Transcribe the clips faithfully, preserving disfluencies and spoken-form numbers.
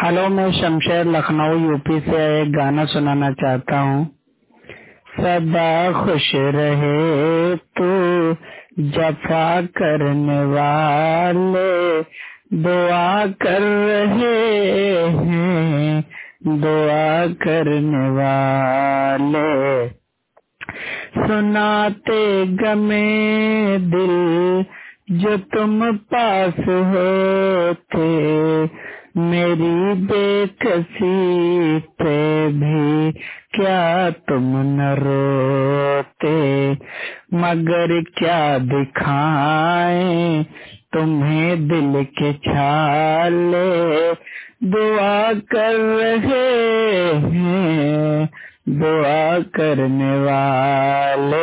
Hello, मैं Shamsher Lucknow UP से एक गाना सुनाना चाहता हूँ। सदा खुश रहे तू जफा करने वाले, दुआ कर रहे हैं दुआ करने वाले। सुनाते गमे दिल जो तुम पास होते, मेरी बेकसी पे भी क्या तुम न रोते। मगर क्या दिखाएं तुम्हें दिल के छाले, दुआ कर रहे हैं दुआ करने वाले।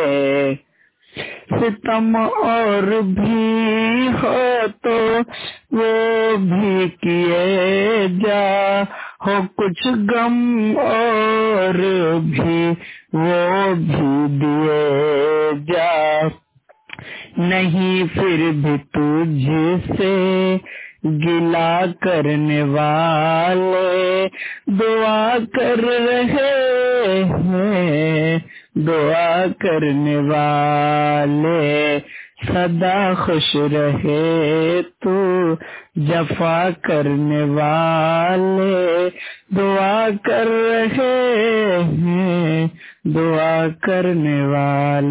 सितम और भी हो तो वो भी किए जा, हो कुछ गम और भी वो भी दिए जा। नहीं फिर भी तुझसे गिला करने वाले, दुआ कर रहे हैं दुआ करने वाले। सदा खुश रहे तू जफा करने वाले, दुआ कर रहे हैं दुआ करने वाले।